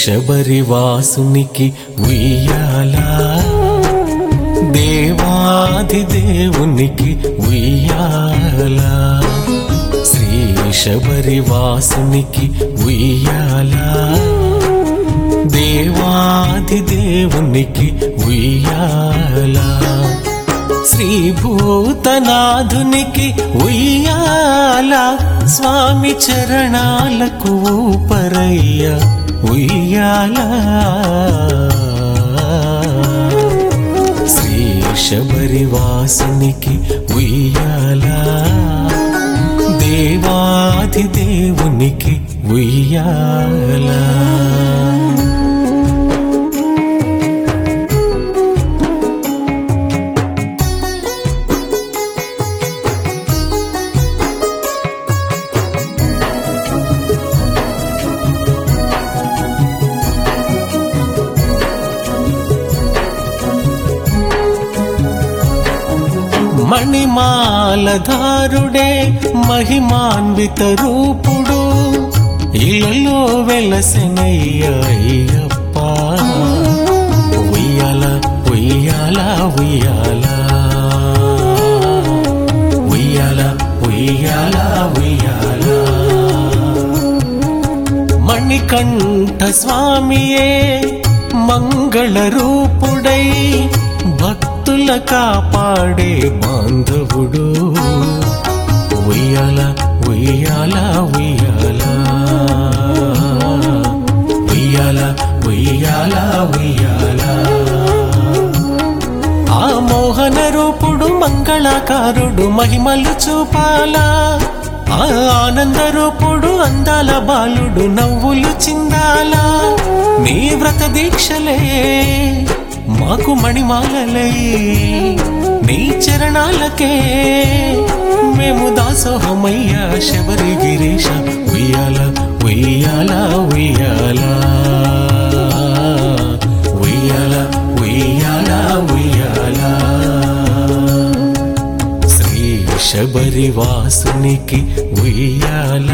శబరివాసునికి ఉయ్యాల, దేవాది దేవునికి ఉయ్యాల, శ్రీ శబరివాసునికి ఉయ్యాల, దేవాది దేవునికి ఉయ్యాల, శ్రీ భూతనాథునికి ఉయ్యాల, స్వామి చరణాలకు ఊపరయ్య ఉయ్యాల, శ్రీ శబరివాసునికి ఉయ్యాల, దేవాది దేవునికి ఉయ్యాల. మణిమాలధారుడే మహిమాన్విత రూపుడు, ఇలలో వెలసెనయ్య అయ్యప్ప, ఉయ్యాల ఉయ్యాల ఉయ్యాల, ఉయ్యాల ఉయ్యాల ఉయ్యాల. మణికంఠ స్వామియే మంగళ రూపుడై భక్తుల కాపాడే బాంధవుడు, ఉయ్యాల ఉయ్యాల ఉయ్యాల, ఉయ్యాల ఉయ్యాల ఉయ్యాల. ఆ మోహన రూపుడు మంగళాకారుడు మహిమలు చూపాలా, ఆ ఆనంద రూపుడు అందాల బాలుడు నవ్వులు చిందాలా. నీ వ్రత దీక్షలే మాకు మణిమాలలై, నీ చరణాలకే మేము దాసోహమయ్యా శబరి గిరీశ, ఉయ్యాల ఉయ్యాల ఉయ్యాల, ఉయ్యాల ఉయ్యాల ఉయ్యాల. శ్రీ శబరివాసునికి ఉయ్యాల,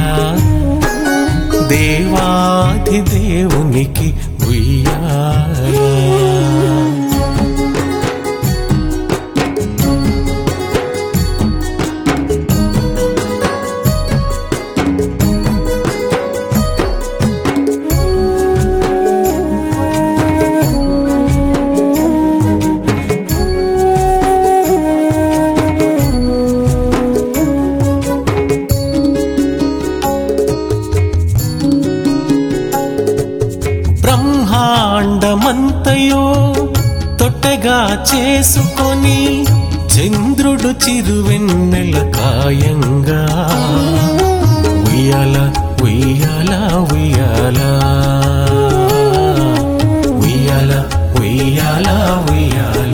దేవాది దేవునికి ఉయ్యాల. బ్రహ్మాండమంతయో తొట్టగా చేసుకొని చంద్రుడు చిరువెన్నెల కాయంగా, ఉయ్యాల ఉయ్యాల ఉయ్యాల, ఉయ్యాల ఉయ్యాల ఉయ్యాల.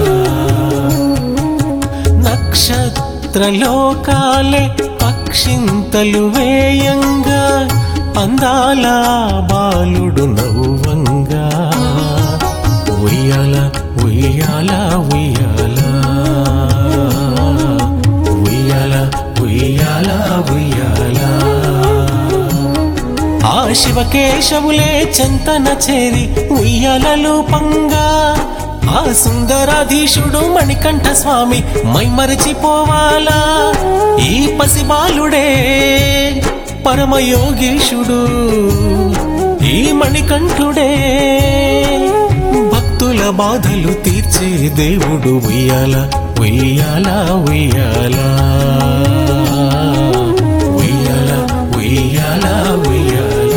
నక్షత్రలోకాలే పక్షింతలు వేయంగా, అందాల బాలుడు నవ్వంగా, ఉయ్యాల ఉయ్యాల ఉయ్యాల, ఉయ్యాల ఉయ్యాల ఉయ్యాల. ఆ శివకేశవులే చెంతన చేరి ఉయ్యాలలు పంగా, ఆ సుందరాధీశుడు మణికంఠ స్వామి మైమరచిపోవాలా. ఈ పసిబాలుడే పరమయోగీశుడు, ఈ మణికంఠుడే భక్తుల బాధలు తీర్చే దేవుడు, ఉయ్యాల ఉయ్యాల ఉయ్యాల, ఉయ్యాల ఉయ్యాల ఉయ్యాల.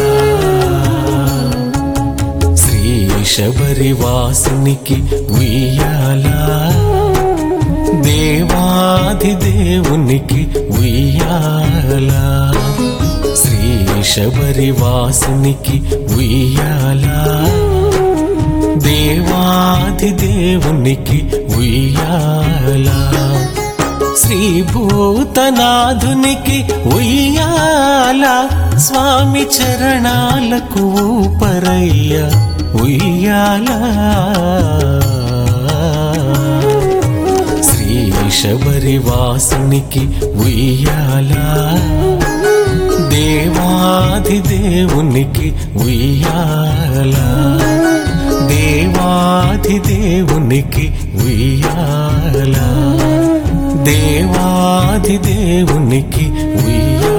శ్రీ శబరివాసునికి ఉయ్యాల, దేవాది దేవునికి ఉయ్యాల, శ్రీ శబరివాసునికి ఉయ్యాల, దేవాది దేవునికి ఉయ్యాల, శ్రీ భూతనాథునికి ఉయ్యాల, స్వామి చరణాలకు ఊపరయ్య ఉయ్యాల, శ్రీ శబరివాసునికి ఉయ్యాల, దేవాది దేవునికి ఉయ్యాల దేవాది దేవునికి ఉయ్యాల దేవాది దేవునికి ఉయ్యాల